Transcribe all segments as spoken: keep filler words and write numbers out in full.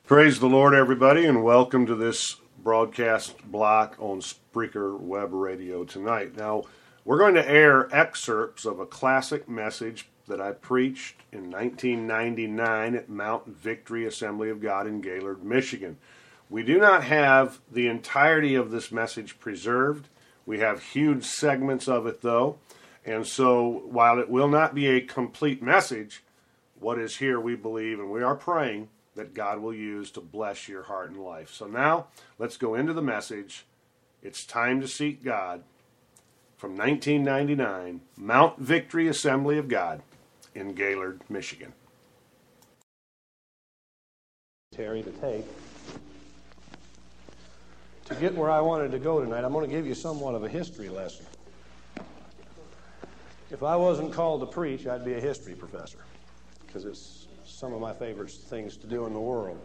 Praise the Lord, everybody, and welcome to this broadcast block on Spreaker Web Radio tonight. Now, we're going to air excerpts of a classic message that I preached in nineteen ninety-nine at Mount Victory Assembly of God in Gaylord, Michigan. We do not have the entirety of this message preserved. We have huge segments of it, though, and so while it will not be a complete message, what is here, we believe, and we are praying that God will use to bless your heart and life. So now, let's go into the message. It's Time to Seek God from nineteen ninety-nine, Mount Victory Assembly of God in Gaylord, Michigan. Terry, to take. To get where I wanted to go tonight, I'm going to give you somewhat of a history lesson. If I wasn't called to preach, I'd be a history professor, because it's some of my favorite things to do in the world.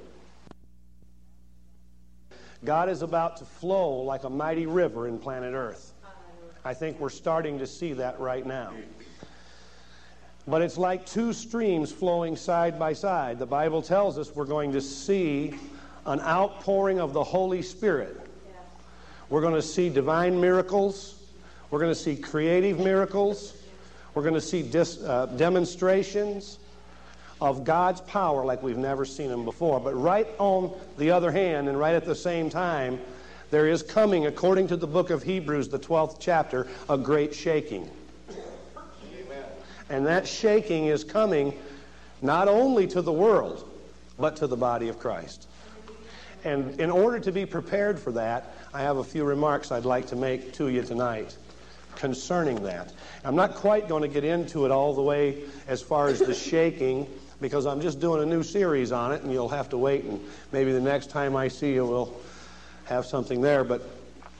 God is about to flow like a mighty river in planet Earth. I think we're starting to see that right now. But it's like two streams flowing side by side. The Bible tells us we're going to see an outpouring of the Holy Spirit. We're going to see divine miracles. We're going to see creative miracles. We're going to see dis, uh, demonstrations of God's power like we've never seen them before. But right on the other hand, and right at the same time, there is coming, according to the book of Hebrews, the twelfth chapter, a great shaking. Amen. And that shaking is coming not only to the world, but to the body of Christ. And in order to be prepared for that, I have a few remarks I'd like to make to you tonight concerning that. I'm not quite going to get into it all the way as far as the shaking, because I'm just doing a new series on it, and you'll have to wait, and maybe the next time I see you we'll have something there. But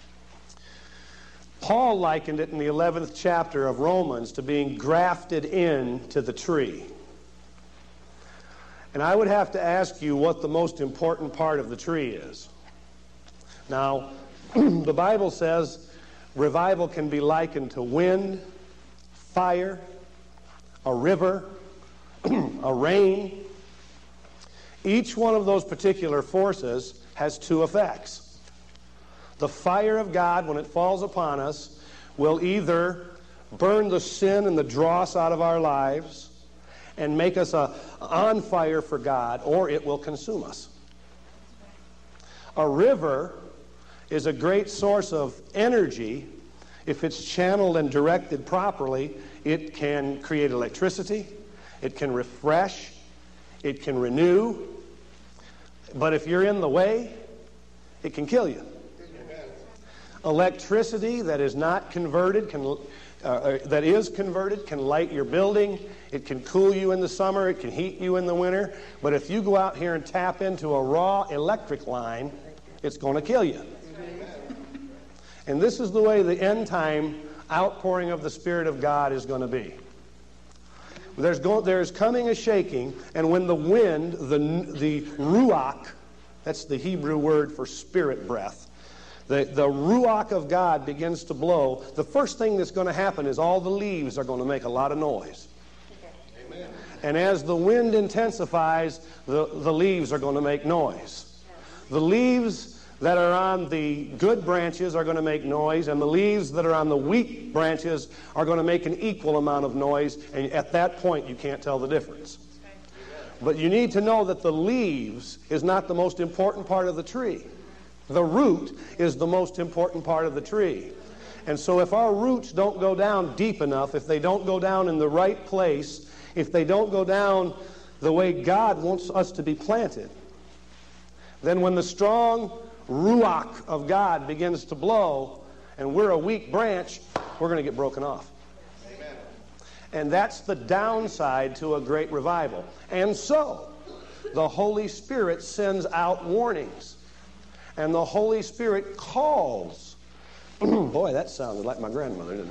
Paul likened it in the eleventh chapter of Romans to being grafted into the tree. And I would have to ask you what the most important part of the tree is. Now, the Bible says revival can be likened to wind, fire, a river, a rain. Each one of those particular forces has two effects. The fire of God, when it falls upon us, will either burn the sin and the dross out of our lives and make us a, on fire for God, or it will consume us. A river is a great source of energy. If it's channeled and directed properly, it can create electricity, it can refresh, it can renew. But if you're in the way, it can kill you. Amen. Electricity that is not converted, can, uh, that is converted, can light your building. It can cool you in the summer. It can heat you in the winter. But if you go out here and tap into a raw electric line, it's going to kill you. Amen. And this is the way the end time outpouring of the Spirit of God is going to be. There's, go, there's coming a shaking, and when the wind, the, the ruach, that's the Hebrew word for spirit breath, the, the ruach of God begins to blow, the first thing that's going to happen is all the leaves are going to make a lot of noise. Amen. And as the wind intensifies, the, the leaves are going to make noise. The leaves that are on the good branches are going to make noise, and the leaves that are on the weak branches are going to make an equal amount of noise, and at that point you can't tell the difference. But you need to know that the leaves is not the most important part of the tree. The root is the most important part of the tree. And so if our roots don't go down deep enough, if they don't go down in the right place, if they don't go down the way God wants us to be planted, then when the strong ruach of God begins to blow and we're a weak branch, we're going to get broken off. Amen. And that's the downside to a great revival. And so the Holy Spirit sends out warnings, and the Holy Spirit calls. Boy, that sounded like my grandmother, didn't it?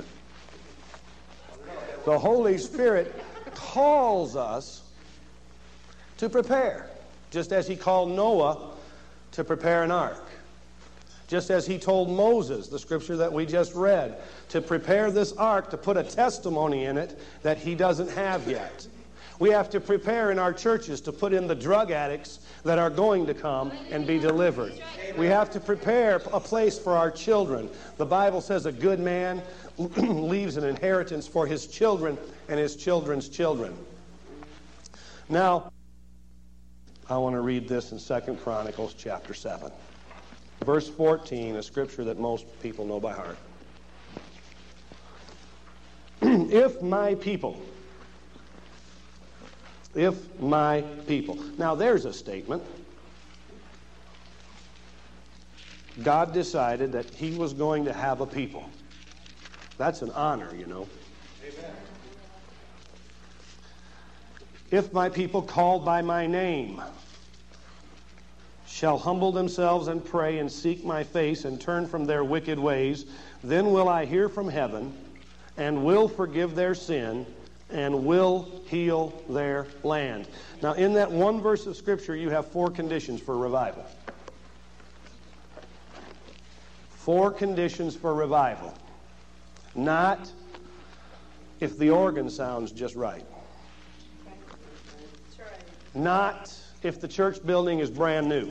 The Holy Spirit calls us to prepare, just as he called Noah to prepare an ark. Just as he told Moses, the scripture that we just read, to prepare this ark, to put a testimony in it that he doesn't have yet. We have to prepare in our churches to put in the drug addicts that are going to come and be delivered. We have to prepare a place for our children. The Bible says a good man leaves an inheritance for his children and his children's children. Now, I want to read this in Second Chronicles chapter seven. Verse fourteen, a scripture that most people know by heart. If my people, if my people. Now there's a statement. God decided that he was going to have a people. That's an honor, you know. Amen. If my people called by my name shall humble themselves and pray and seek my face and turn from their wicked ways, then will I hear from heaven and will forgive their sin and will heal their land. Now, in that one verse of Scripture, you have four conditions for revival. Four conditions for revival. Not if the organ sounds just right. Not if the church building is brand new.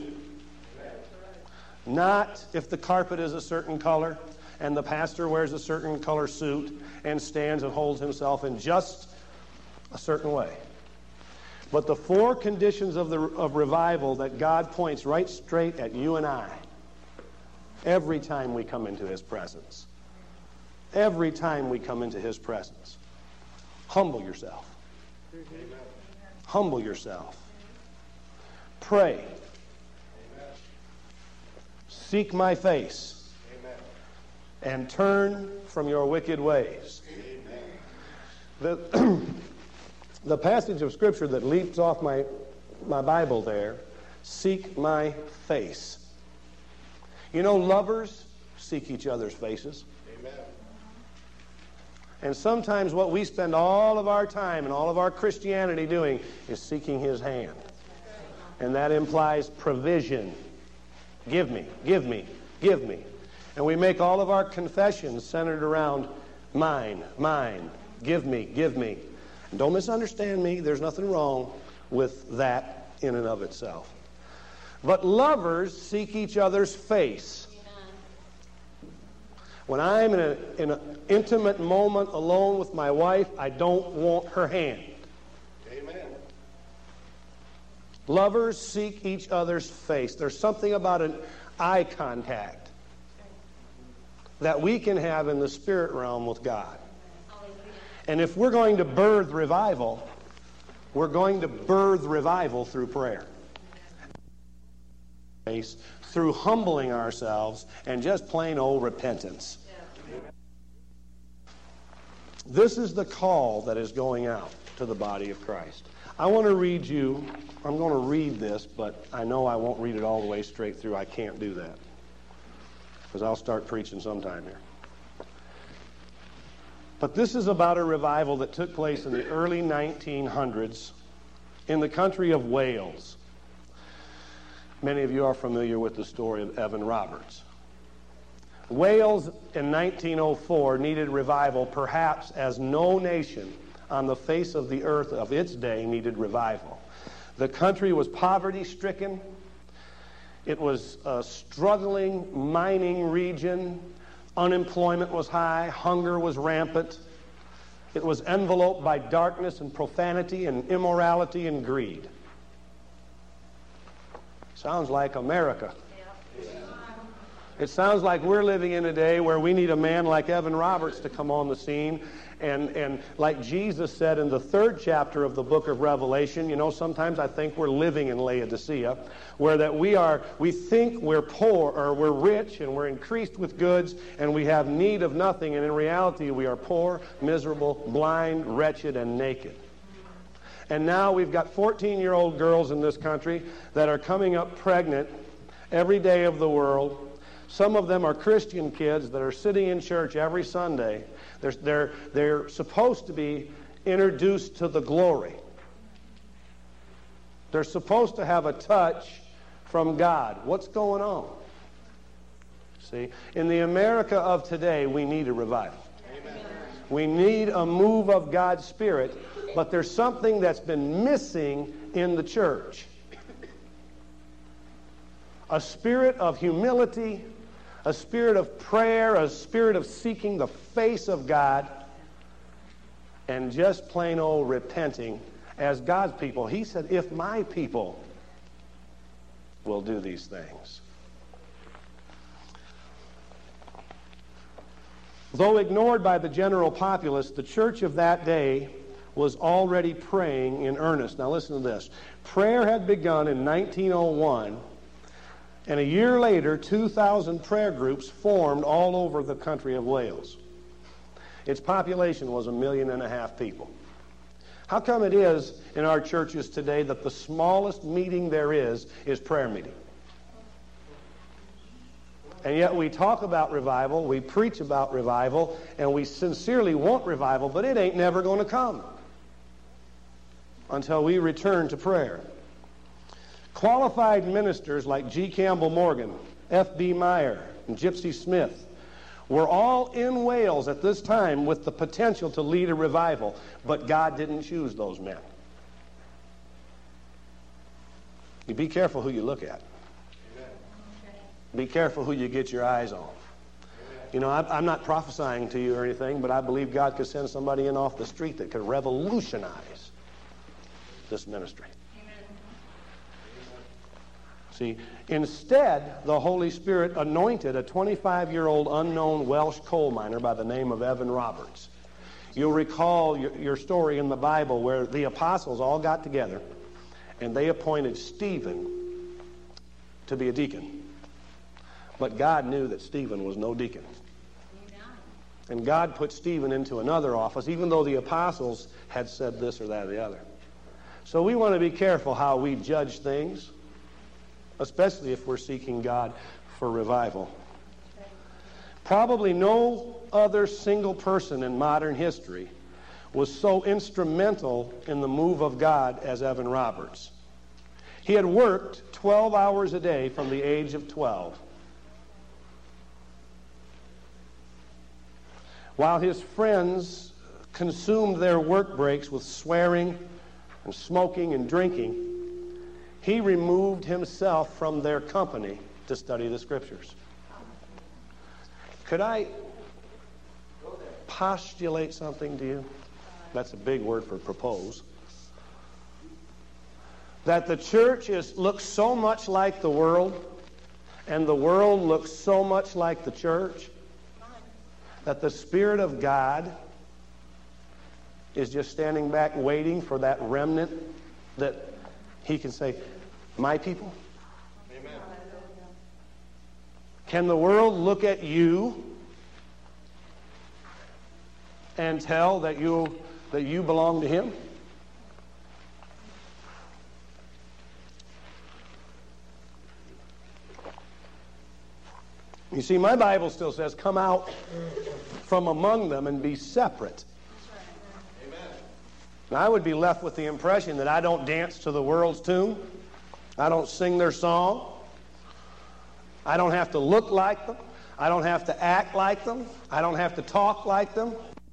Not if the carpet is a certain color and the pastor wears a certain color suit and stands and holds himself in just a certain way. But the four conditions of, the, of revival that God points right straight at you and I every time we come into his presence. Every time we come into his presence. Humble yourself. Amen. Humble yourself. Pray. Amen. Seek my face. Amen. And turn from your wicked ways. Amen. The, the passage of Scripture that leaps off my, my Bible there, seek my face. You know, lovers seek each other's faces. Amen. And sometimes what we spend all of our time and all of our Christianity doing is seeking his hand. And that implies provision. Give me, give me, give me. And we make all of our confessions centered around mine, mine, give me, give me. And don't misunderstand me. There's nothing wrong with that in and of itself. But lovers seek each other's face. When I'm in, a, in an intimate moment alone with my wife, I don't want her hand. Amen. Lovers seek each other's face. There's something about an eye contact that we can have in the spirit realm with God. And if we're going to birth revival, we're going to birth revival through prayer. Through humbling ourselves and just plain old repentance. This is the call that is going out to the body of Christ. I want to read you, I'm going to read this, but I know I won't read it all the way straight through. I can't do that because I'll start preaching sometime here. But this is about a revival that took place in the early nineteen hundreds in the country of Wales. Many of you are familiar with the story of Evan Roberts. Wales in nineteen oh four needed revival perhaps as no nation on the face of the earth of its day needed revival. The country was poverty-stricken. It was a struggling mining region. Unemployment was high. Hunger was rampant. It was enveloped by darkness and profanity and immorality and greed. Sounds like America. It sounds like we're living in a day where we need a man like Evan Roberts to come on the scene. And, and like Jesus said in the third chapter of the book of Revelation, you know, sometimes I think we're living in Laodicea, where that we are, we think we're poor or we're rich and we're increased with goods and we have need of nothing. And in reality, we are poor, miserable, blind, wretched, and naked. And now we've got fourteen-year-old girls in this country that are coming up pregnant every day of the world. Some of them are Christian kids that are sitting in church every Sunday. They're, they're, they're supposed to be introduced to the glory. They're supposed to have a touch from God. What's going on? See, in the America of today, we need a revival. Amen. We need a move of God's Spirit But there's something that's been missing in the church. A spirit of humility, a spirit of prayer, a spirit of seeking the face of God, and just plain old repenting as God's people. He said, if my people will do these things. Though ignored by the general populace, the church of that day was already praying in earnest. Now listen to this. Prayer had begun in nineteen oh one, and a year later, two thousand prayer groups formed all over the country of Wales. Its population was a million and a half people. How come it is in our churches today that the smallest meeting there is is prayer meeting? And yet we talk about revival, we preach about revival, and we sincerely want revival, but it ain't never going to come until we return to prayer. Qualified ministers like G. Campbell Morgan, F B Meyer, and Gypsy Smith were all in Wales at this time with the potential to lead a revival, but God didn't choose those men. You be careful who you look at. Be careful who you get your eyes on. You know, I'm not prophesying to you or anything, but I believe God could send somebody in off the street that could revolutionize this ministry. See, instead, the Holy Spirit anointed a twenty-five-year-old unknown Welsh coal miner by the name of Evan Roberts. You'll recall your, your story in the Bible where the apostles all got together and they appointed Stephen to be a deacon. But God knew that Stephen was no deacon. And God put Stephen into another office, even though the apostles had said this or that or the other. So we want to be careful how we judge things, especially if we're seeking God for revival. Probably no other single person in modern history was so instrumental in the move of God as Evan Roberts. He had worked twelve hours a day from the age of twelve. While his friends consumed their work breaks with swearing and smoking and drinking, he removed himself from their company to study the Scriptures. Could I postulate something to you? That's a big word for propose. That the church is looks so much like the world, and the world looks so much like the church, that the Spirit of God is just standing back waiting for that remnant that he can say, my people? Amen. Can the world look at you and tell that you that you belong to him? You see, my Bible still says, come out from among them and be separate. Amen. Now, I would be left with the impression that I don't dance to the world's tune. I don't sing their song. I don't have to look like them. I don't have to act like them. I don't have to talk like them.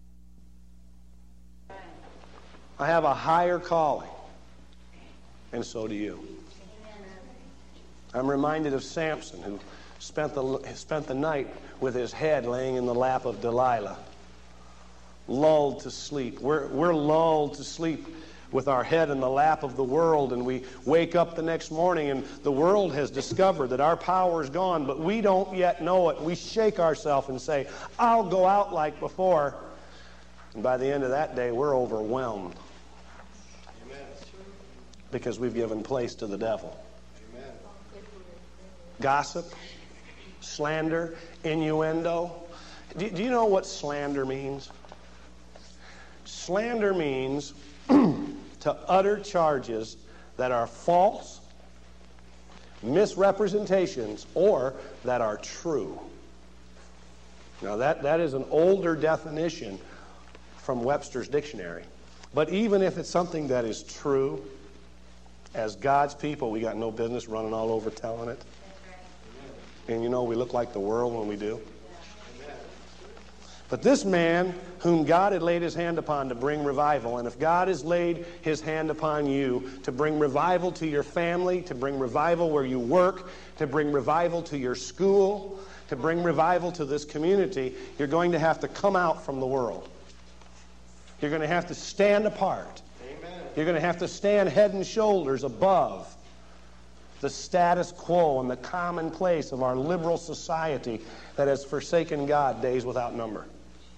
I have a higher calling. And so do you. I'm reminded of Samson, who spent the, spent the night with his head laying in the lap of Delilah, lulled to sleep. We're, we're lulled to sleep with our head in the lap of the world, and we wake up the next morning and the world has discovered that our power is gone, but we don't yet know it. We shake ourselves and say, I'll go out like before. And by the end of that day, we're overwhelmed. Amen. Because we've given place to the devil. Amen. Gossip, slander, innuendo. Do, do you know what slander means? Slander means to utter charges that are false, misrepresentations, or that are true. Now that, that is an older definition from Webster's dictionary. But even if it's something that is true, as God's people, we got no business running all over telling it. And you know, we look like the world when we do. But this man whom God had laid his hand upon to bring revival, and if God has laid his hand upon you to bring revival to your family, to bring revival where you work, to bring revival to your school, to bring revival to this community, you're going to have to come out from the world. You're going to have to stand apart. Amen. You're going to have to stand head and shoulders above the status quo and the commonplace of our liberal society that has forsaken God days without number.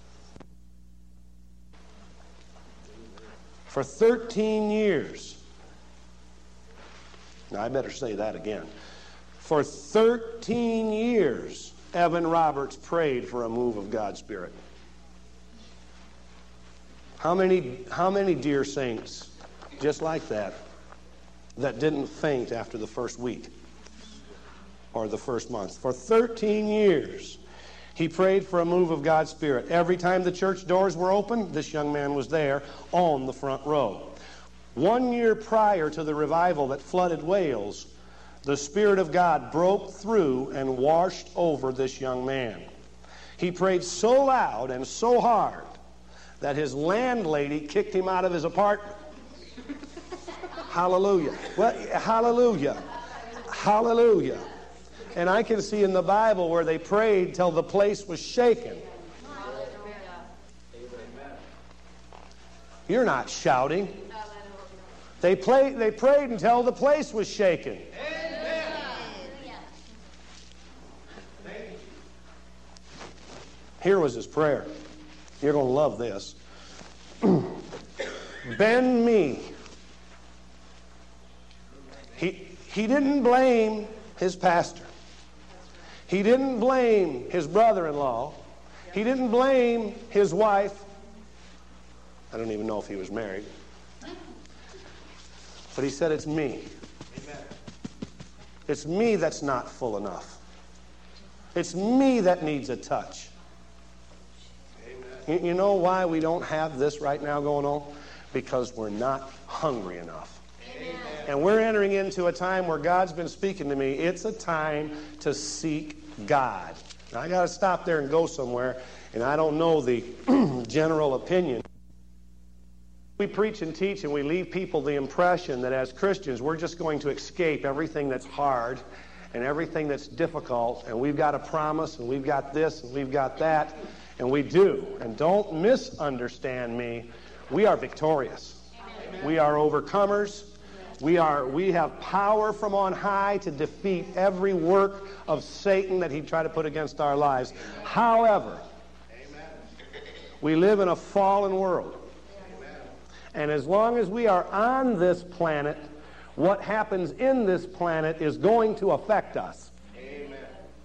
For thirteen years, now I better say that again. For thirteen years, Evan Roberts prayed for a move of God's Spirit. How many, how many dear saints, just like that, that didn't faint after the first week or the first month? For thirteen years, he prayed for a move of God's Spirit. Every time the church doors were open, this young man was there on the front row. One year prior to the revival that flooded Wales, the Spirit of God broke through and washed over this young man. He prayed so loud and so hard that his landlady kicked him out of his apartment. Hallelujah. Well, hallelujah. Hallelujah. And I can see in the Bible where they prayed till the place was shaken. You're not shouting. They, play, they prayed until the place was shaken. Here was his prayer. You're going to love this. Bend me. He, he didn't blame his pastor. He didn't blame his brother-in-law. He didn't blame his wife. I don't even know if he was married. But he said, it's me. Amen. It's me that's not full enough. It's me that needs a touch. You, you know why we don't have this right now going on? Because we're not hungry enough. Amen. And we're entering into a time where God's been speaking to me. It's a time to seek God. Now, I got to stop there and go somewhere, and I don't know the general opinion. We preach and teach and we leave people the impression that as Christians we're just going to escape everything that's hard and everything that's difficult, and we've got a promise and we've got this and we've got that, and we do. And don't misunderstand me. We are victorious. Amen. We are overcomers. We are. We have power from on high to defeat every work of Satan that he'd try to put against our lives. Amen. However, Amen. We live in a fallen world. And as long as we are on this planet, what happens in this planet is going to affect us. Amen.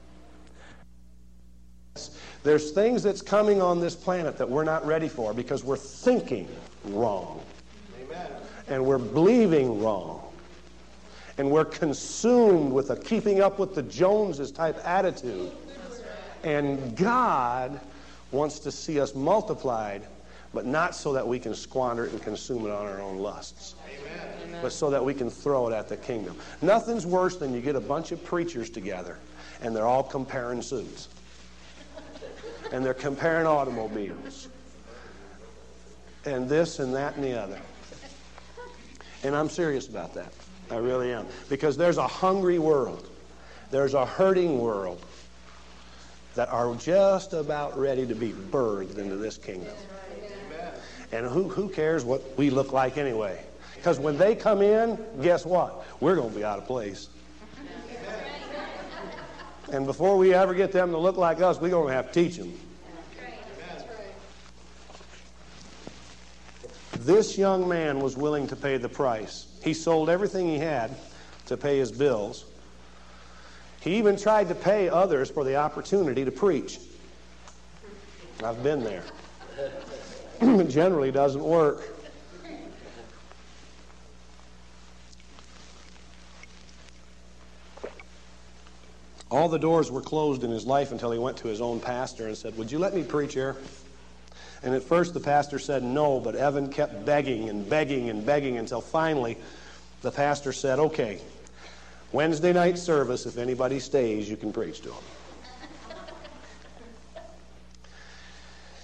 There's things that's coming on this planet that we're not ready for because we're thinking wrong. Amen. And we're believing wrong. And we're consumed with a keeping up with the Joneses type attitude. And God wants to see us multiplied, but not so that we can squander it and consume it on our own lusts. Amen. But so that we can throw it at the kingdom. Nothing's worse than you get a bunch of preachers together and they're all comparing suits. And they're comparing automobiles. And this and that and the other. And I'm serious about that. I really am. Because there's a hungry world. There's a hurting world that are just about ready to be birthed into this kingdom. And who, who cares what we look like anyway? Because when they come in, guess what? We're going to be out of place. And before we ever get them to look like us, we're going to have to teach them. This young man was willing to pay the price. He sold everything he had to pay his bills. He even tried to pay others for the opportunity to preach. I've been there. It generally doesn't work. All the doors were closed in his life until he went to his own pastor and said, "Would you let me preach here?" And at first the pastor said no, but Evan kept begging and begging and begging until finally the pastor said, "Okay, Wednesday night service, if anybody stays, you can preach to them."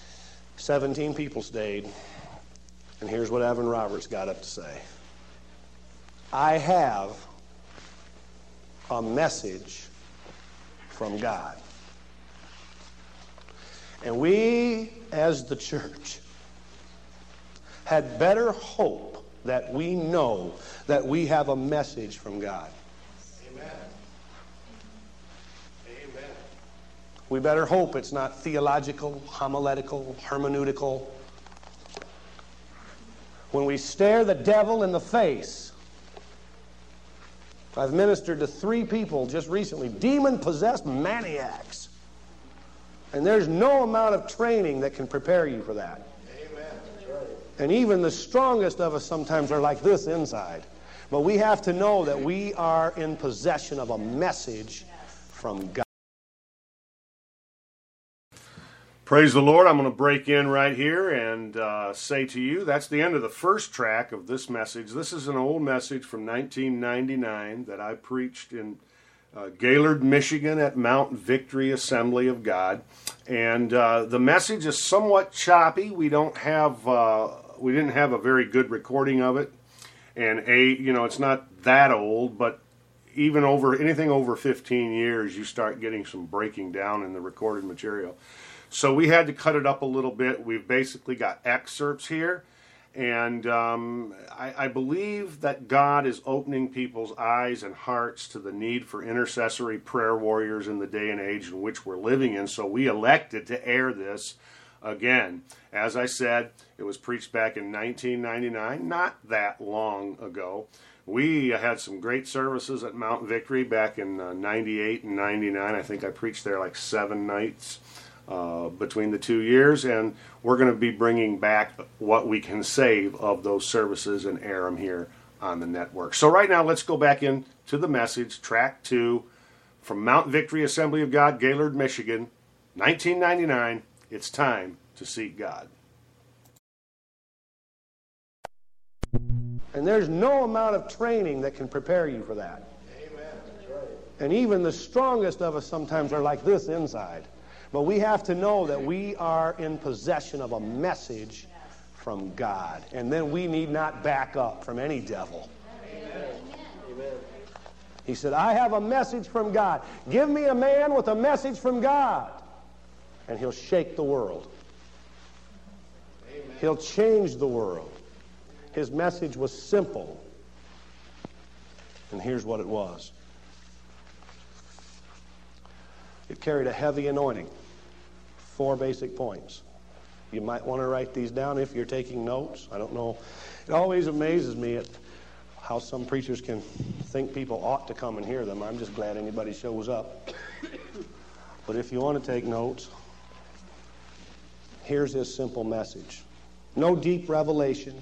seventeen people stayed, and here's what Evan Roberts got up to say. I have a message from God. And we, as the church, had better hope that we know that we have a message from God. Amen. Amen. We better hope it's not theological, homiletical, hermeneutical. When we stare the devil in the face, I've ministered to three people just recently, demon-possessed maniacs. And there's no amount of training that can prepare you for that. Amen. That's right. And even the strongest of us sometimes are like this inside. But we have to know that we are in possession of a message from God. Praise the Lord. I'm going to break in right here and uh, say to you, that's the end of the first track of this message. This is an old message from nineteen ninety-nine that I preached in uh, Gaylord, Michigan at Mount Victory Assembly of God. And uh, the message is somewhat choppy. We don't have, uh, we didn't have a very good recording of it. And a, you know, it's not that old, but even over anything over fifteen years, you start getting some breaking down in the recorded material. So we had to cut it up a little bit. We've basically got excerpts here. And um, I, I believe that God is opening people's eyes and hearts to the need for intercessory prayer warriors in the day and age in which we're living in. So we elected to air this again. As I said, it was preached back in nineteen ninety-nine, not that long ago. We had some great services at Mount Victory back in uh, ninety-eight and ninety-nine. I think I preached there like seven nights. Uh, between the two years, and we're going to be bringing back what we can save of those services and air them here on the network. So right now, let's go back into the message, track two, from Mount Victory Assembly of God, Gaylord, Michigan, nineteen ninety-nine. It's time to seek God. And there's no amount of training that can prepare you for that. Amen. That's right. And even the strongest of us sometimes are like this inside. But we have to know that we are in possession of a message from God. And then we need not back up from any devil. Amen. Amen. He said, I have a message from God. Give me a man with a message from God. And he'll shake the world. Amen. He'll change the world. His message was simple. And here's what it was. It carried a heavy anointing. Four basic points. You might want to write these down if you're taking notes. I don't know. It always amazes me at how some preachers can think people ought to come and hear them. I'm just glad anybody shows up. But if you want to take notes, here's his simple message. No deep revelation.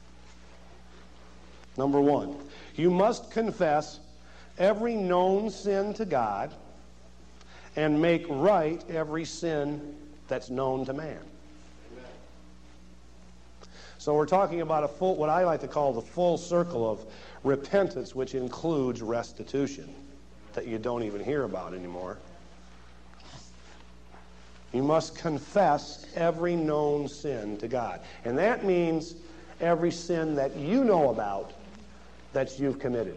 Number one, you must confess every known sin to God and make right every sin that's known to man. Amen. So we're talking about a full, what I like to call the full circle of repentance, which includes restitution, that you don't even hear about anymore. You must confess every known sin to God. And that means every sin that you know about that you've committed.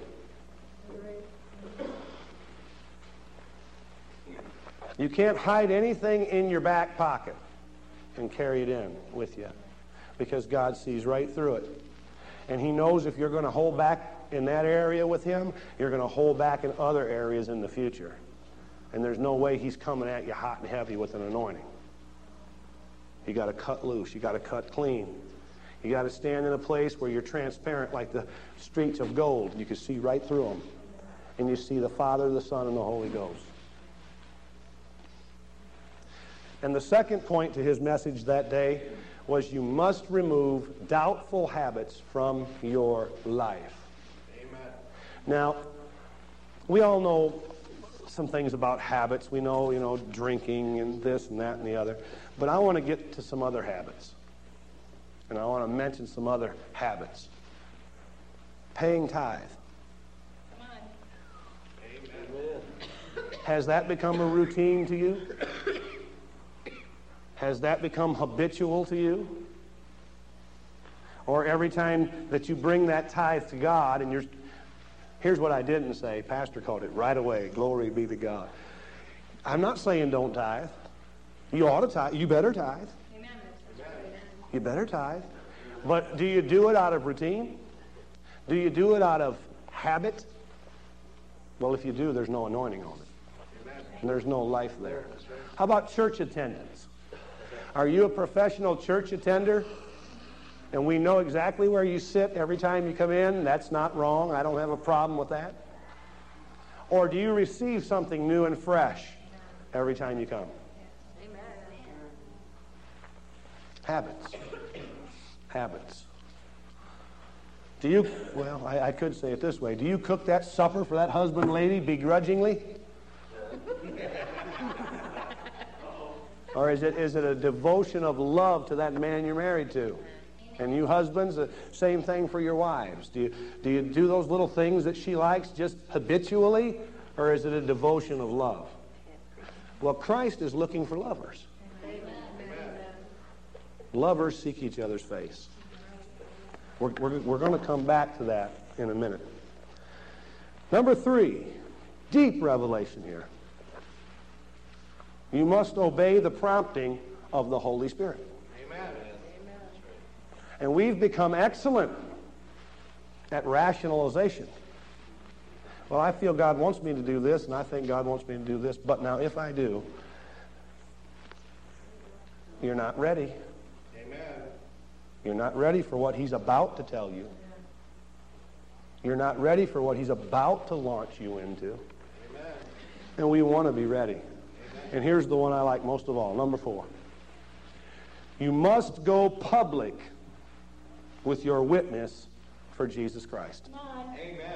You can't hide anything in your back pocket and carry it in with you, because God sees right through it. And he knows if you're going to hold back in that area with him, you're going to hold back in other areas in the future. And there's no way he's coming at you hot and heavy with an anointing. You got to cut loose. You got to cut clean. You got to stand in a place where you're transparent like the streets of gold. You can see right through them. And you see the Father, the Son, and the Holy Ghost. And the second point to his message that day was you must remove doubtful habits from your life. Amen. Now, we all know some things about habits. We know, you know, drinking and this and that and the other. But I want to get to some other habits. And I want to mention some other habits. Paying tithe. Come on. Amen. Has that become a routine to you? Has that become habitual to you? Or every time that you bring that tithe to God and you're... Here's what I didn't say. Pastor called it right away. Glory be to God. I'm not saying don't tithe. You ought to tithe. You better tithe. Amen. You better tithe. But do you do it out of routine? Do you do it out of habit? Well, if you do, there's no anointing on it. And there's no life there. How about church attendance? Are you a professional church attender? And we know exactly where you sit every time you come in? That's not wrong. I don't have a problem with that. Or do you receive something new and fresh every time you come? Habits. Habits. Do you, well, I, I could say it this way. Do you cook that supper for that husband lady begrudgingly? Or is it is it a devotion of love to that man you're married to? And you husbands, the same thing for your wives. Do you, do you do those little things that she likes just habitually? Or is it a devotion of love? Well, Christ is looking for lovers. Lovers seek each other's face. We're, we're, we're going to come back to that in a minute. Number three, deep revelation here. You must obey the prompting of the Holy Spirit. Amen. And we've become excellent at rationalization. Well, I feel God wants me to do this, and I think God wants me to do this, but now if I do, you're not ready. Amen. You're not ready for what He's about to tell you. You're not ready for what He's about to launch you into. Amen. And we want to be ready. Amen. And here's the one I like most of all, number four. You must go public with your witness for Jesus Christ. Amen.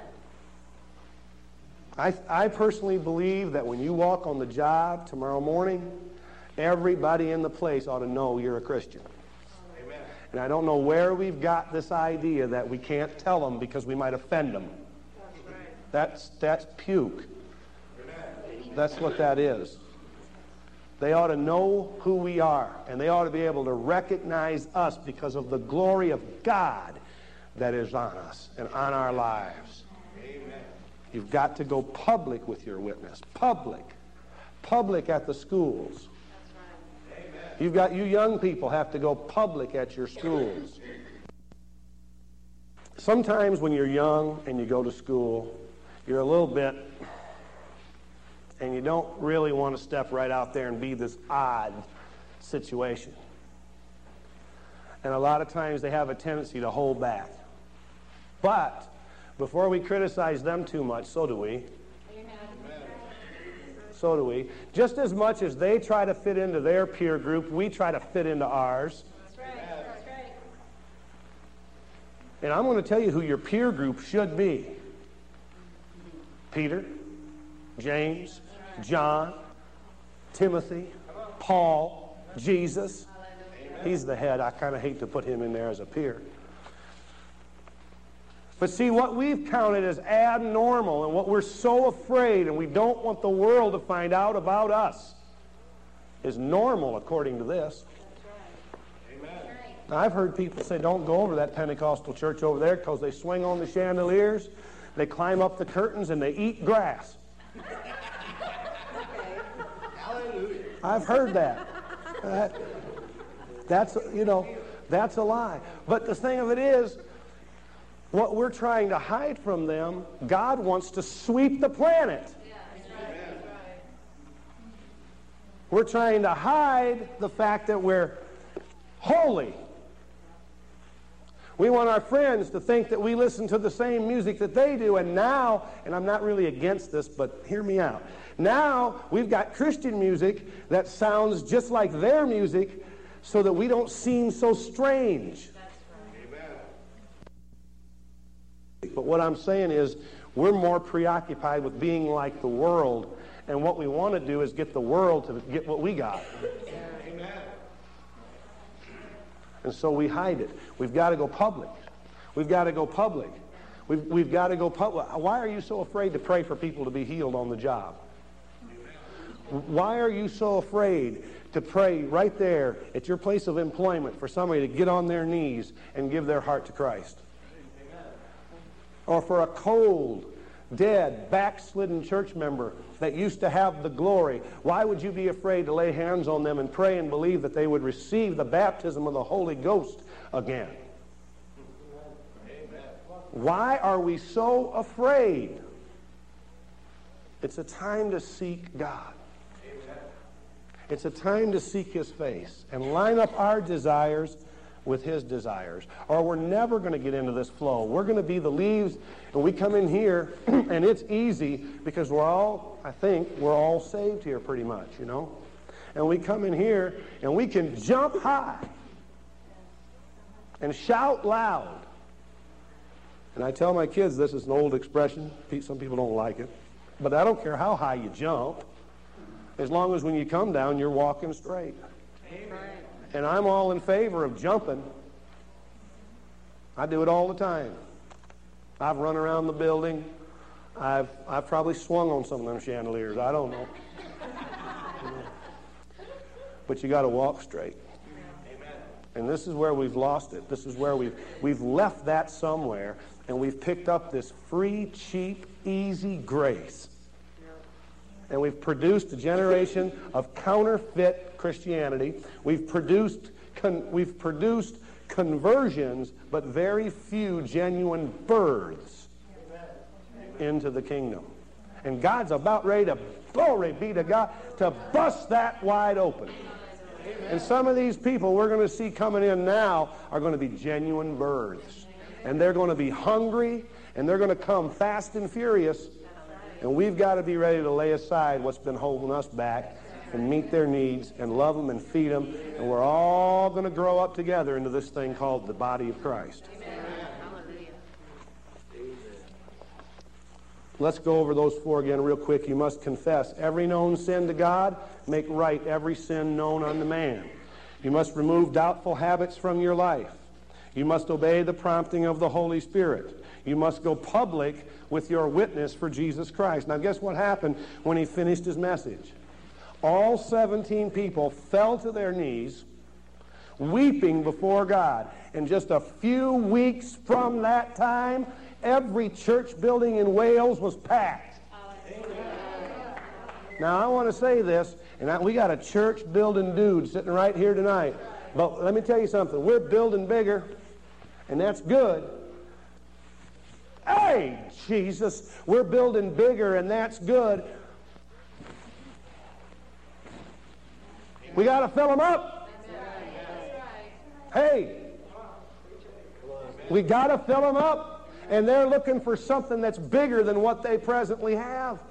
I, I personally believe that when you walk on the job tomorrow morning, everybody in the place ought to know you're a Christian. Amen. And I don't know where we've got this idea that we can't tell them because we might offend them. That's, that's puke. That's what that is. They ought to know who we are, and they ought to be able to recognize us because of the glory of God that is on us and on our lives. Amen. You've got to go public with your witness. Public. Public at the schools. Amen. You've got, you young people have to go public at your schools. Sometimes when you're young and you go to school, you're a little bit, and you don't really want to step right out there and be this odd situation. And a lot of times they have a tendency to hold back. But before we criticize them too much, so do we. So do we. Just as much as they try to fit into their peer group, we try to fit into ours. That's right. That's right. And I'm going to tell you who your peer group should be. Peter, James, John, Timothy, Paul, Jesus. He's the head. I kind of hate to put him in there as a peer. But see, what we've counted as abnormal and what we're so afraid and we don't want the world to find out about us is normal according to this. Amen. Now, I've heard people say, don't go over to that Pentecostal church over there because they swing on the chandeliers, they climb up the curtains, and they eat grass. Hallelujah. I've heard that. That- That's, you know, that's a lie. But the thing of it is, what we're trying to hide from them, God wants to sweep the planet. We're trying to hide the fact that we're holy. We want our friends to think that we listen to the same music that they do. And now, and I'm not really against this, but hear me out. Now, we've got Christian music that sounds just like their music so that we don't seem so strange. But what I'm saying is we're more preoccupied with being like the world, and what we want to do is get the world to get what we got. Amen. And so we hide it. We've got to go public. We've got to go public. We've, we've got to go public. Why are you so afraid to pray for people to be healed on the job? Why are you so afraid to pray right there at your place of employment for somebody to get on their knees and give their heart to Christ? Or for a cold, dead, backslidden church member that used to have the glory, why would you be afraid to lay hands on them and pray and believe that they would receive the baptism of the Holy Ghost again? Amen. Why are we so afraid? It's a time to seek God. Amen. It's a time to seek His face and line up our desires with His desires, or we're never going to get into this flow. We're going to be the leaves, and we come in here, and it's easy because we're all, I think, we're all saved here pretty much, you know? And we come in here, and we can jump high and shout loud. And I tell my kids, this is an old expression. Some people don't like it. But I don't care how high you jump, as long as when you come down, you're walking straight. Amen. And I'm all in favor of jumping. I do it all the time. I've run around the building. I've I've probably swung on some of them chandeliers. I don't know. But you got to walk straight. Amen. And this is where we've lost it. This is where we've we've left that somewhere, and we've picked up this free, cheap, easy grace. And we've produced a generation of counterfeit Christianity. We've produced con- we've produced conversions, but very few genuine births into the kingdom. And God's about ready to, glory be to God, to bust that wide open. And some of these people we're going to see coming in now are going to be genuine births. And they're going to be hungry, and they're going to come fast and furious. And we've got to be ready to lay aside what's been holding us back and meet their needs and love them and feed them. And we're all going to grow up together into this thing called the body of Christ. Amen. Let's go over those four again real quick. You must confess every known sin to God, make right every sin known unto man. You must remove doubtful habits from your life. You must obey the prompting of the Holy Spirit. You must go public with your witness for Jesus Christ. Now, guess what happened when he finished his message? All seventeen people fell to their knees, weeping before God. And just a few weeks from that time, every church building in Wales was packed. Now, I want to say this, and I, we got a church building dude sitting right here tonight. But let me tell you something. We're building bigger, and that's good. Hey, Jesus, we're building bigger, and that's good. We got to fill them up. Hey, we got to fill them up, and they're looking for something that's bigger than what they presently have.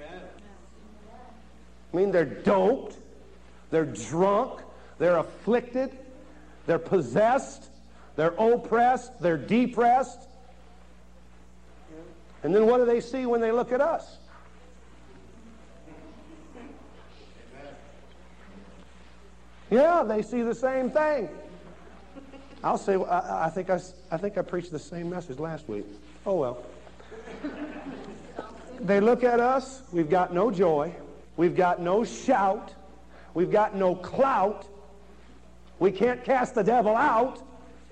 I mean, they're doped, they're drunk, they're afflicted, they're possessed, they're oppressed, they're depressed. And then what do they see when they look at us? Yeah, they see the same thing. I'll say, I, I think I, I think I preached the same message last week. Oh well. They look at us, we've got no joy, we've got no shout, we've got no clout, we can't cast the devil out.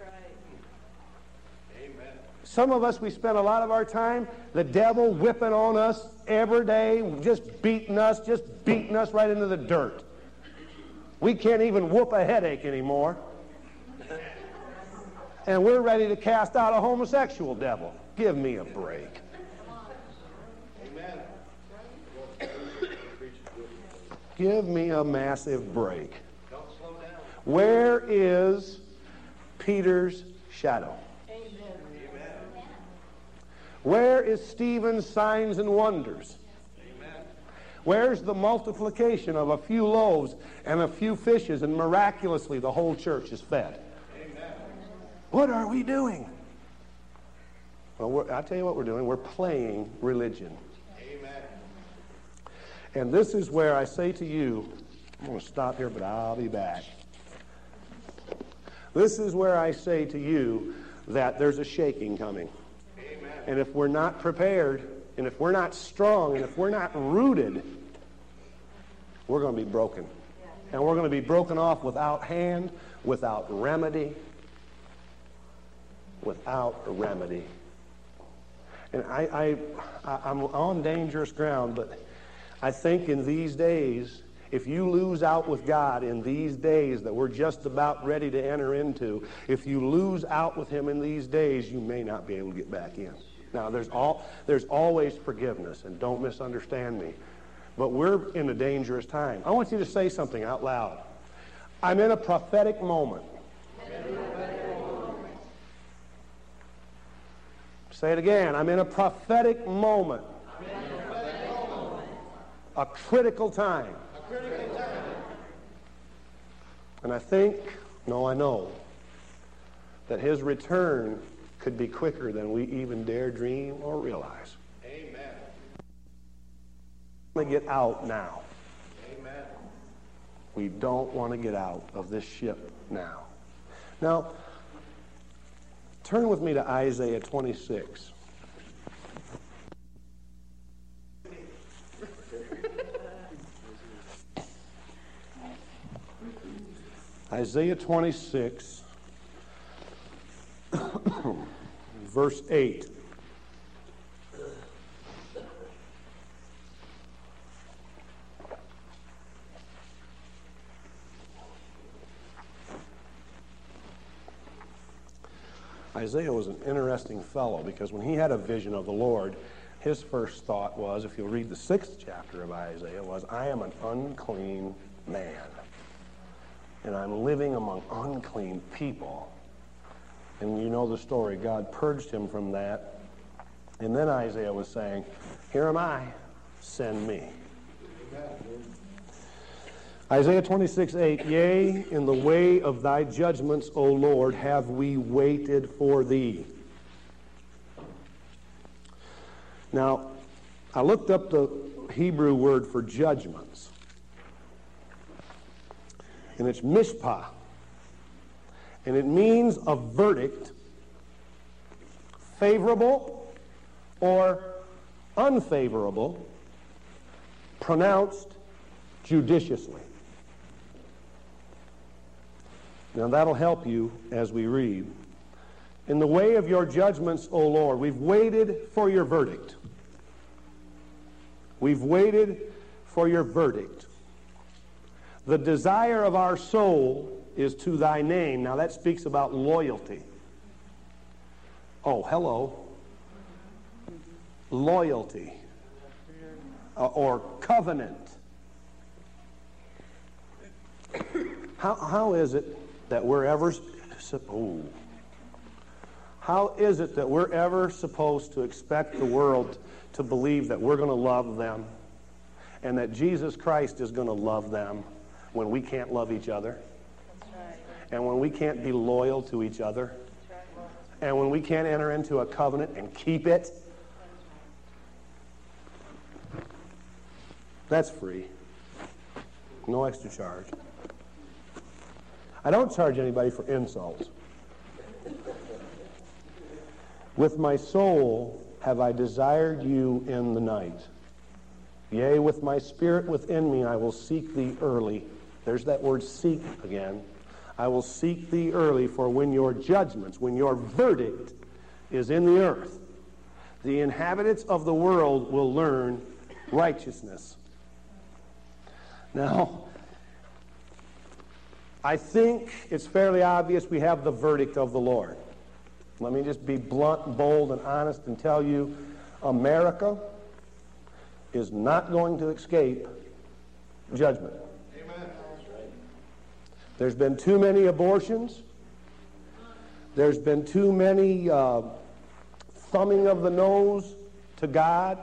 Some of us, we spend a lot of our time, the devil whipping on us every day, just beating us, just beating us right into the dirt. We can't even whoop a headache anymore. And we're ready to cast out a homosexual devil. Give me a break. Amen. Give me a massive break. Don't slow down. Where is Peter's shadow? Where is Stephen's signs and wonders? Amen. Where's the multiplication of a few loaves and a few fishes, and miraculously the whole church is fed? Amen. What are we doing? Well, we're, I'll tell you what we're doing. We're playing religion. Amen. And this is where I say to you, I'm going to stop here, but I'll be back. This is where I say to you that there's a shaking coming. And if we're not prepared, and if we're not strong, and if we're not rooted we're going to be broken. And we're going to be broken off without hand, without remedy, without a remedy. And I, I, I, I'm on dangerous ground, but I think in these days, if you lose out with God in these days that we're just about ready to enter into, if you lose out with Him in these days, you may not be able to get back in. Now, there's all there's always forgiveness, and don't misunderstand me. But we're in a dangerous time. I want you to say something out loud. I'm in a prophetic moment. Say it again. I'm in a prophetic moment. A critical time. And I think, no, I know, that His return could be quicker than we even dare dream or realize. Amen. We want to get out now. Amen. We don't want to get out of this ship now. Now, turn with me to Isaiah twenty-six. Isaiah twenty-six, verse eight. Isaiah was an interesting fellow because when he had a vision of the Lord, his first thought was, if you'll read the sixth chapter of Isaiah, was, I am an unclean man. And I'm living among unclean people. And you know the story. God purged him from that. And then Isaiah was saying, here am I, send me. Isaiah twenty-six, eight, yea, in the way of thy judgments, O Lord, have we waited for thee. Now, I looked up the Hebrew word for judgments. And it's mishpah. And it means a verdict, favorable or unfavorable, pronounced judiciously. Now that'll help you as we read. In the way of your judgments, O Lord, we've waited for your verdict. We've waited for your verdict. The desire of our soul is to thy name. Now that speaks about loyalty. Oh, hello. Loyalty. Uh, or covenant. How, how is it that we're ever... Oh, how is it that we're ever supposed to expect the world to believe that we're going to love them and that Jesus Christ is going to love them when we can't love each other, and when we can't be loyal to each other, and when we can't enter into a covenant and keep it? That's free. No extra charge. I don't charge anybody for insults. With my soul have I desired you in the night. Yea, with my spirit within me I will seek thee early. There's that word seek again. I will seek thee early, for when your judgments, when your verdict is in the earth, the inhabitants of the world will learn righteousness. Now, I think it's fairly obvious we have the verdict of the Lord. Let me just be blunt, bold, and honest and tell you, America is not going to escape judgment. Amen. There's been too many abortions. There's been too many uh, thumbing of the nose to God.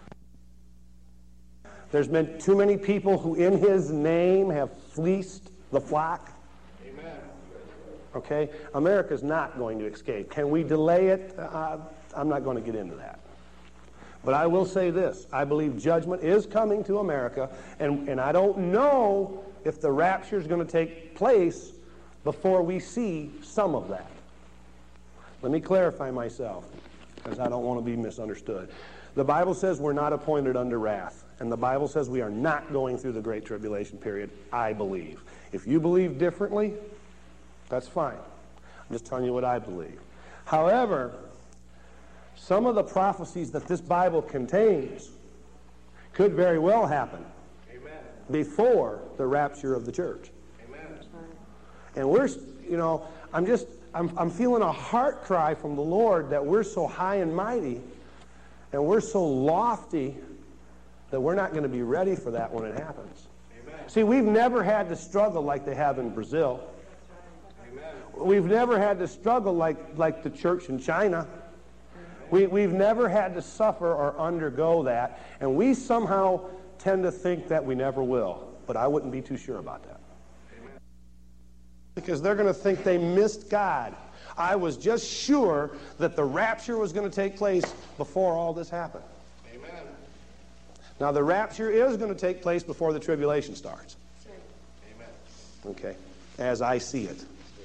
There's been too many people who in His name have fleeced the flock. Amen. Okay? America's not going to escape. Can we delay it? Uh, I'm not going to get into that. But I will say this. I believe judgment is coming to America, and, and I don't know if the rapture is going to take place before we see some of that. Let me clarify myself, because I don't want to be misunderstood. The Bible says we're not appointed unto wrath. And the Bible says we are not going through the Great Tribulation period, I believe. If you believe differently, that's fine. I'm just telling you what I believe. However, some of the prophecies that this Bible contains could very well happen Amen. before the rapture of the church. Amen. And we're, you know, I'm just, I'm, I'm feeling a heart cry from the Lord that we're so high and mighty and we're so lofty that we're not going to be ready for that when it happens. Amen. See, we've never had to struggle like they have in Brazil. Amen. We've never had to struggle like, like the church in China. We, we've never had to suffer or undergo that, and we somehow tend to think that we never will. But I wouldn't be too sure about that. Amen. Because they're going to think they missed God. I was just sure that the rapture was going to take place before all this happened. Amen. Now, the rapture is going to take place before the tribulation starts. Amen. Okay, as I see it.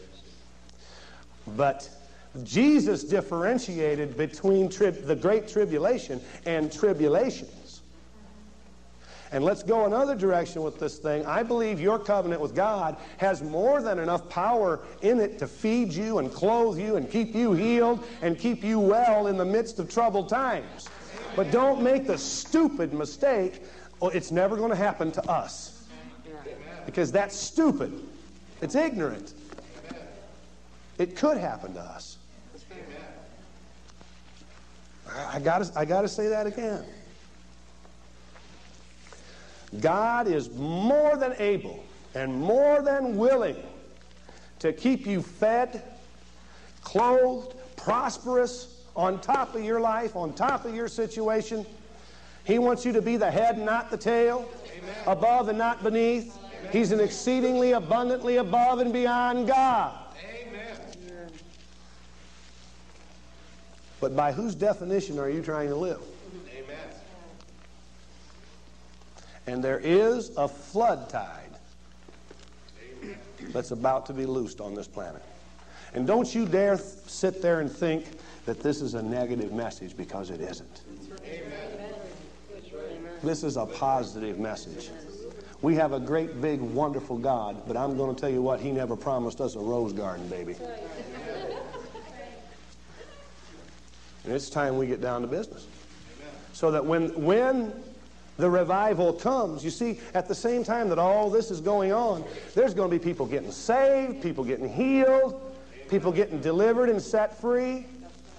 But Jesus differentiated between trib- the Great Tribulation and tribulations. And let's go another direction with this thing. I believe your covenant with God has more than enough power in it to feed you and clothe you and keep you healed and keep you well in the midst of troubled times. But don't make the stupid mistake, oh, it's never going to happen to us. Because that's stupid. It's ignorant. It could happen to us. I gotta, I gotta say that again. God is more than able and more than willing to keep you fed, clothed, prosperous, on top of your life, on top of your situation. He wants you to be the head and not the tail, Amen. Above and not beneath. Amen. He's an exceedingly abundantly above and beyond God. Amen. But by whose definition are you trying to live? Amen. And there is a flood tide that's about to be loosed on this planet. And don't you dare th- sit there and think that this is a negative message, because it isn't. Amen. This is a positive message. We have a great, big, wonderful God, but I'm going to tell you what, He never promised us a rose garden, baby. And it's time we get down to business. So that when, when the revival comes, you see, at the same time that all this is going on, there's going to be people getting saved, people getting healed, people getting delivered and set free.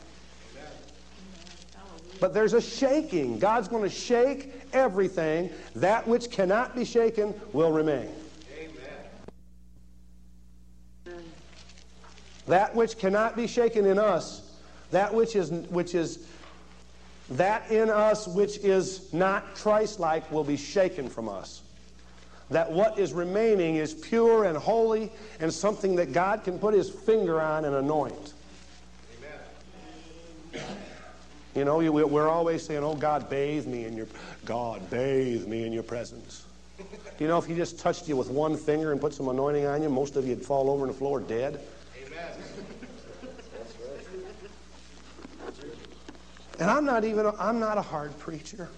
But there's a shaking. God's going to shake everything. That which cannot be shaken will remain. Amen. That which cannot be shaken in us, that which is which is that in us which is not Christ-like will be shaken from us. That what is remaining is pure and holy and something that God can put His finger on and anoint. Amen. You know, we're always saying, oh, God, bathe me in your, God, bathe me in your presence. You know, if He just touched you with one finger and put some anointing on you, most of you would fall over on the floor dead. Amen. And I'm not even, a, I'm not a hard preacher.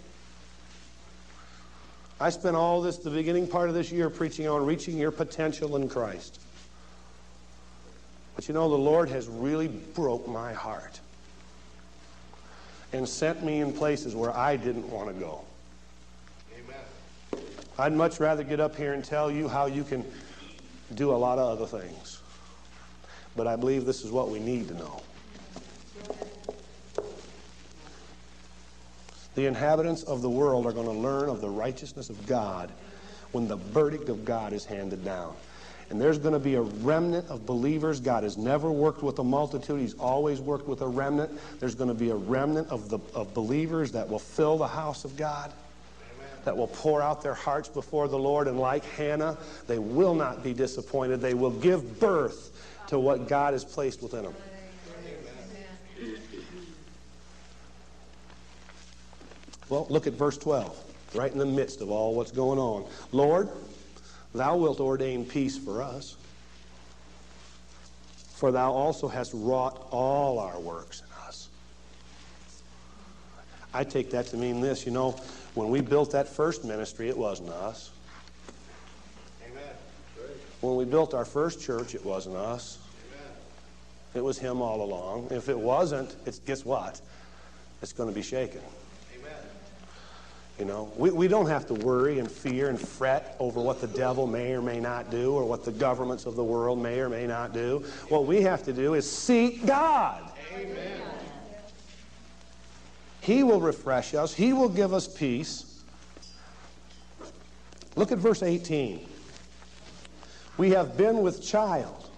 I spent all this, the beginning part of this year, preaching on reaching your potential in Christ. But you know, the Lord has really broke my heart and sent me in places where I didn't want to go. Amen. I'd much rather get up here and tell you how you can do a lot of other things. But I believe this is what we need to know. The inhabitants of the world are going to learn of the righteousness of God when the verdict of God is handed down. And there's going to be a remnant of believers. God has never worked with a multitude. He's always worked with a remnant. There's going to be a remnant of, the, of believers that will fill the house of God, Amen. that will pour out their hearts before the Lord. And like Hannah, they will not be disappointed. They will give birth to what God has placed within them. Amen. Well, look at verse twelve, right in the midst of all what's going on. Lord, Thou wilt ordain peace for us, for Thou also hast wrought all our works in us. I take that to mean this, you know, when we built that first ministry, it wasn't us. Amen. When we built our first church, it wasn't us. Amen. It was Him all along. If it wasn't, it's guess what? It's going to be shaken. Amen. You know, we, we don't have to worry and fear and fret over what the devil may or may not do or what the governments of the world may or may not do. What we have to do is seek God. Amen. He will refresh us. He will give us peace. Look at verse eighteen. We have been with child.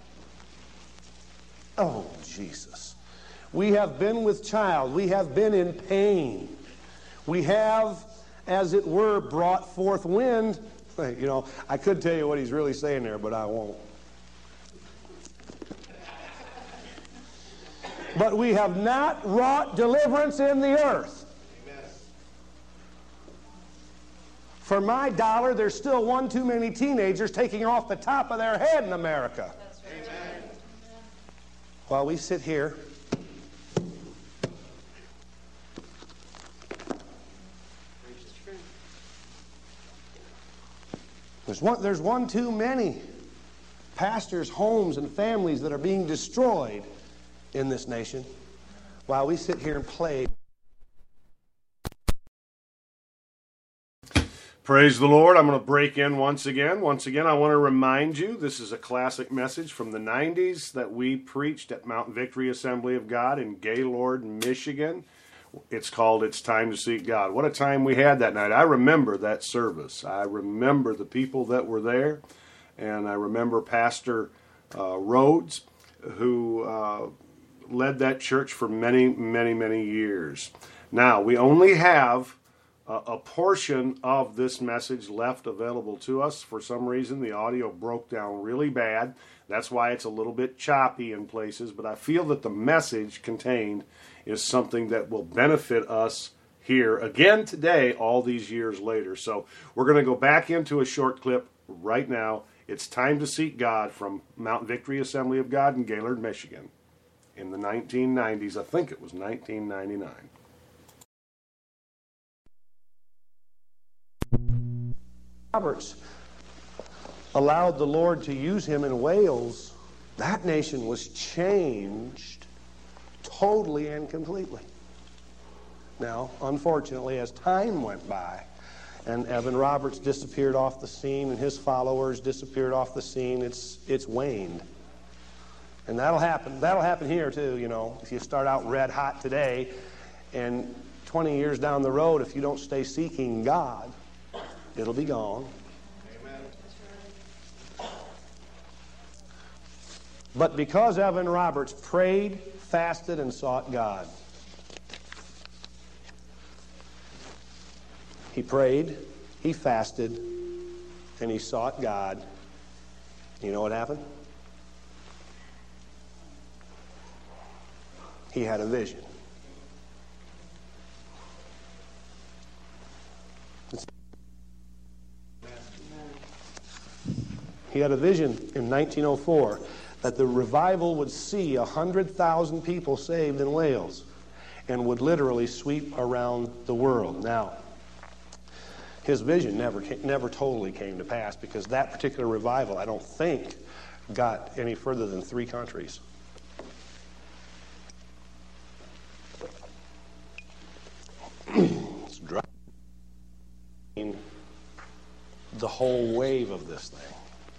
Oh, Jesus. We have been with child. We have been in pain. We have, as it were, brought forth wind. You know, I could tell you what he's really saying there, but I won't. But we have not wrought deliverance in the earth. Amen. For my dollar, there's still one too many teenagers taking off the top of their head in America. Amen. While we sit here, there's one, there's one too many pastors' homes and families that are being destroyed in this nation while we sit here and play. Praise the Lord. I'm going to break in once again. Once again, I want to remind you, this is a classic message from the nineties that we preached at Mount Victory Assembly of God in Gaylord, Michigan. It's called It's Time to Seek God. What a time we had that night. I remember that service. I remember the people that were there, and I remember Pastor uh, Rhodes, who uh, led that church for many, many, many years. Now, we only have a, a portion of this message left available to us. For some reason, the audio broke down really bad. That's why it's a little bit choppy in places, but I feel that the message contained is something that will benefit us here again today, all these years later. So we're going to go back into a short clip right now. It's Time to Seek God from Mount Victory Assembly of God in Gaylord, Michigan. In the nineteen nineties, I think it was nineteen ninety-nine. Roberts allowed the Lord to use him in Wales. That nation was changed totally and completely. Now, unfortunately, as time went by and Evan Roberts disappeared off the scene and his followers disappeared off the scene, it's it's waned. And that'll happen. That'll happen here too, you know. If you start out red hot today and twenty years down the road, if you don't stay seeking God, it'll be gone. Amen. But because Evan Roberts prayed, fasted, and sought God, he prayed, he fasted, and he sought God. You know what happened? He had a vision. He had a vision in nineteen oh four that the revival would see one hundred thousand people saved in Wales and would literally sweep around the world. Now, his vision never never totally came to pass because that particular revival, I don't think, got any further than three countries. It's driving the whole wave of this thing.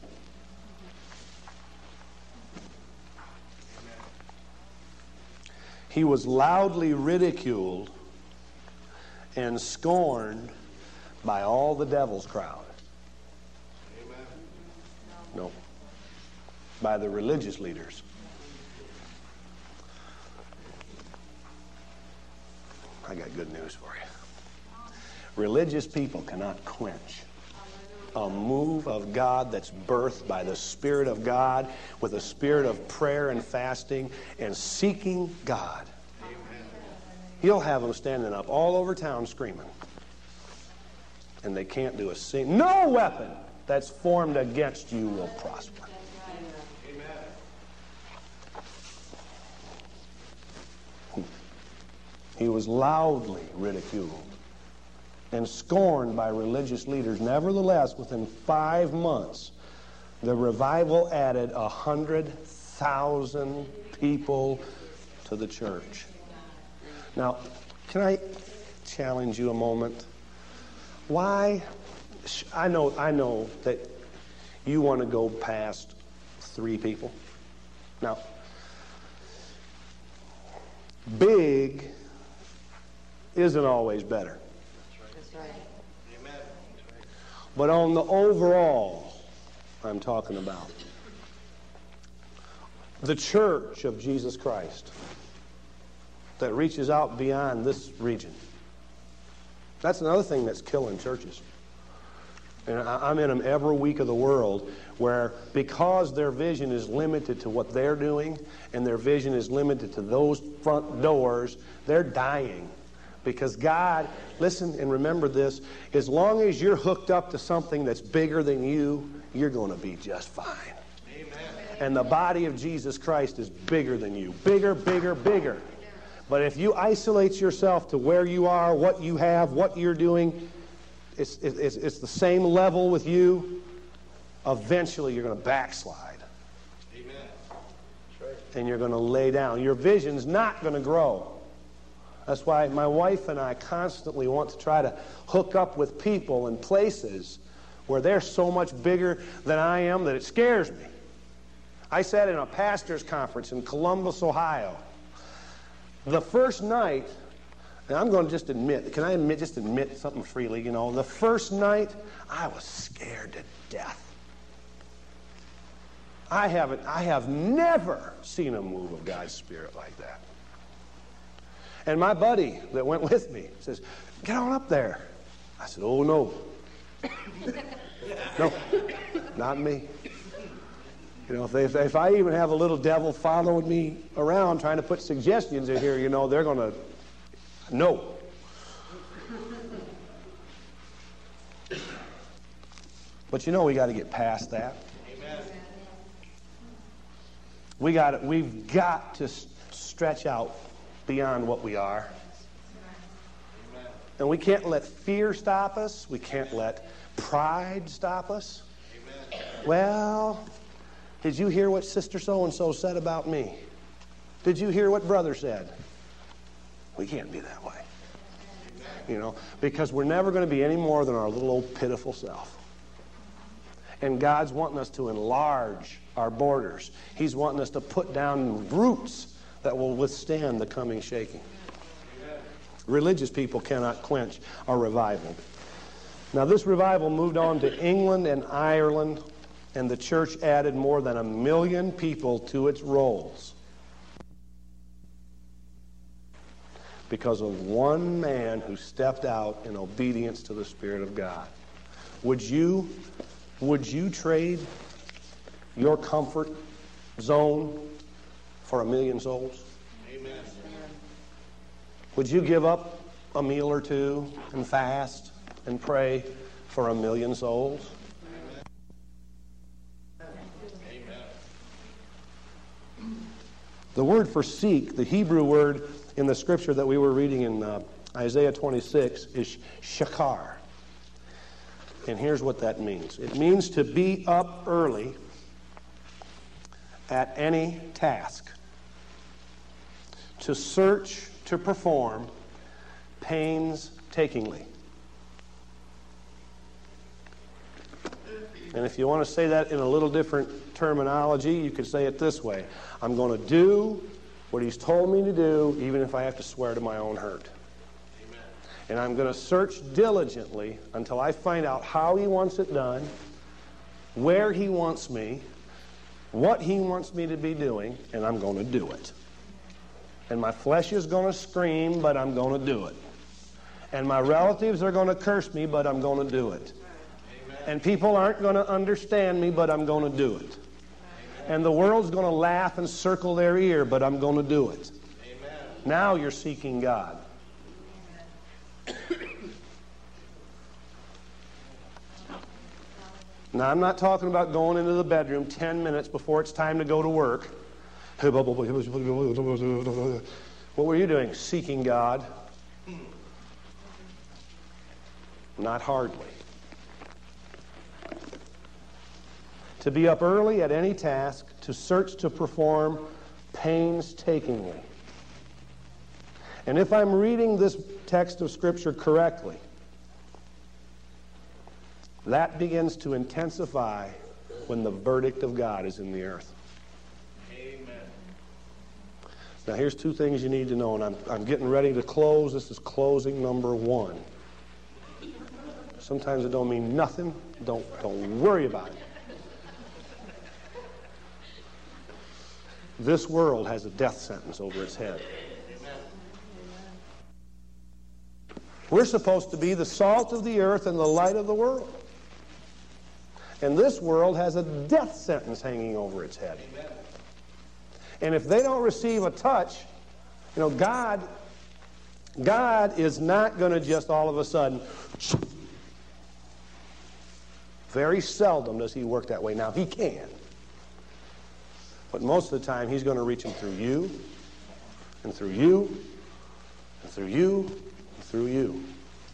He was loudly ridiculed and scorned by all the devil's crowd. Amen. No. By the religious leaders. I got good news for you. Religious people cannot quench a move of God that's birthed by the Spirit of God with a spirit of prayer and fasting and seeking God. Amen. You'll have them standing up all over town screaming. And they can't do a thing. No weapon that's formed against you will prosper. Amen. He was loudly ridiculed and scorned by religious leaders. Nevertheless, within five months, the revival added a hundred thousand people to the church. Now, can I challenge you a moment? Why? I know, I know that you want to go past three people. Now, big isn't always better. That's right. Amen. But on the overall, I'm talking about the church of Jesus Christ that reaches out beyond this region. That's another thing that's killing churches. And I'm in them every week of the world where, because their vision is limited to what they're doing and their vision is limited to those front doors, they're dying. Because God, listen and remember this, as long as you're hooked up to something that's bigger than you, you're going to be just fine. Amen. And the body of Jesus Christ is bigger than you. Bigger, bigger, bigger. But if you isolate yourself to where you are, what you have, what you're doing, it's, it's, it's the same level with you, eventually you're going to backslide. Amen. That's right. And you're going to lay down. Your vision's not going to grow. That's why my wife and I constantly want to try to hook up with people and places where they're so much bigger than I am that it scares me. I sat in a pastor's conference in Columbus, Ohio. The first night, and I'm going to just admit, can I admit, just admit something freely, you know, the first night, I was scared to death. I haven't, I have never seen a move of God's Spirit like that. And my buddy that went with me says, get on up there. I said, oh, no. No, not me. You know, if, they, if, if I even have a little devil following me around trying to put suggestions in here, you know, they're going to, no. But you know, we got to get past that. Amen. We got, we've got to stretch out beyond what we are. Amen. And we can't let fear stop us. We can't let pride stop us. Amen. Well, did you hear what Sister So-and-so said about me? Did you hear what Brother said? We can't be that way. Amen. You know, because we're never going to be any more than our little old pitiful self. And God's wanting us to enlarge our borders. He's wanting us to put down roots that will withstand the coming shaking. Amen. Religious people cannot quench a revival. Now, this revival moved on to England and Ireland, and the church added more than a million people to its rolls because of one man who stepped out in obedience to the Spirit of God. Would you, would you trade your comfort zone for a million souls? Amen. Would you give up a meal or two and fast and pray for a million souls? Amen. The word for seek, the Hebrew word in the scripture that we were reading in uh, Isaiah twenty-six, is shakar. And here's what that means. It means to be up early at any task. To search, to perform painstakingly. And if you want to say that in a little different terminology, you could say it this way. I'm going to do what He's told me to do, even if I have to swear to my own hurt. Amen. And I'm going to search diligently until I find out how He wants it done, where He wants me, what He wants me to be doing, and I'm going to do it. And my flesh is going to scream, but I'm going to do it. And my relatives are going to curse me, but I'm going to do it. Amen. And people aren't going to understand me, but I'm going to do it. And the world's going to laugh and circle their ear, but I'm going to do it. Amen. Now you're seeking God. Now, I'm not talking about going into the bedroom ten minutes before it's time to go to work. What were you doing? Seeking God? Not hardly. To be up early at any task, to search to perform painstakingly. And if I'm reading this text of Scripture correctly, that begins to intensify when the verdict of God is in the earth. Amen. Now here's two things you need to know, and I'm, I'm getting ready to close. This is closing number one. Sometimes it don't mean nothing. Don't, don't worry about it. This world has a death sentence over its head. We're supposed to be the salt of the earth and the light of the world. And this world has a death sentence hanging over its head. And if they don't receive a touch, you know, God, God is not going to just all of a sudden. Very seldom does he work that way. Now, he can. But most of the time, he's going to reach him through you, and through you, and through you, and through you.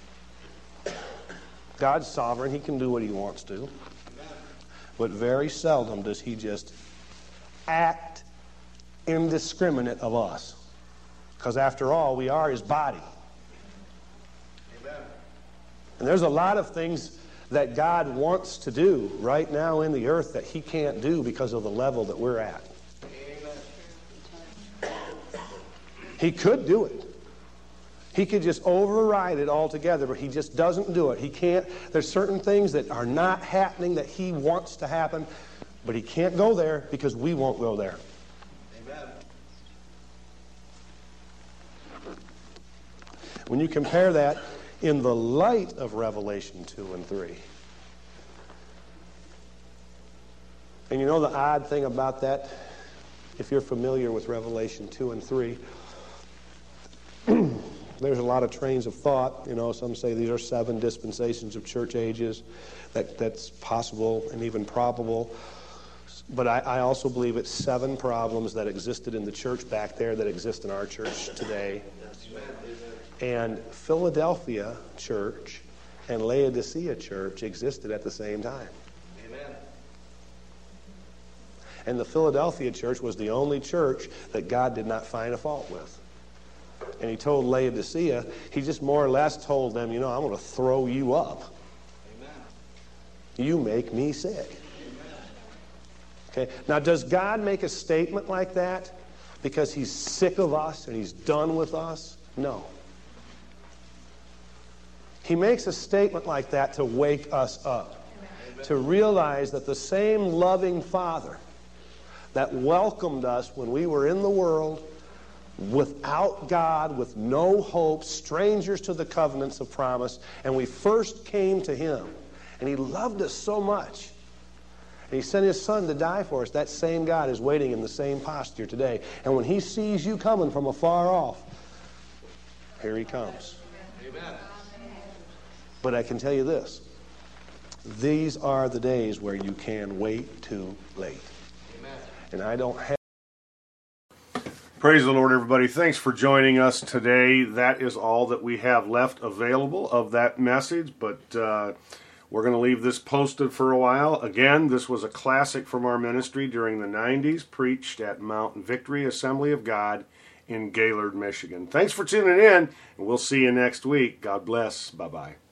God's sovereign. He can do what he wants to. But very seldom does he just act indiscriminate of us. Because after all, we are his body. Amen. And there's a lot of things that God wants to do right now in the earth that he can't do because of the level that we're at. Amen. He could do it. He could just override it altogether, but he just doesn't do it. He can't. There's certain things that are not happening that he wants to happen, but he can't go there because we won't go there. Amen. When you compare that in the light of Revelation two and three, and you know the odd thing about that, if you're familiar with Revelation two and three, there's a lot of trains of thought. You know, some say these are seven dispensations of church ages. That, that's possible and even probable. But I, I also believe it's seven problems that existed in the church back there that exist in our church today. And Philadelphia church and Laodicea church existed at the same time. Amen. And the Philadelphia church was the only church that God did not find a fault with. And he told Laodicea, he just more or less told them, you know, I'm going to throw you up. Amen. You make me sick. Okay. Now, does God make a statement like that because he's sick of us and he's done with us? No. He makes a statement like that to wake us up, Amen. To realize that the same loving Father that welcomed us when we were in the world, without God, with no hope, strangers to the covenants of promise, and we first came to him, and he loved us so much, and he sent his son to die for us. That same God is waiting in the same posture today. And when he sees you coming from afar off, here he comes. Amen. But I can tell you this, these are the days where you can wait too late. Amen. And I don't have Praise the Lord, everybody. Thanks for joining us today. That is all that we have left available of that message, but uh, we're going to leave this posted for a while. Again, this was a classic from our ministry during the nineties, preached at Mount Victory Assembly of God in Gaylord, Michigan. Thanks for tuning in, and we'll see you next week. God bless. Bye-bye.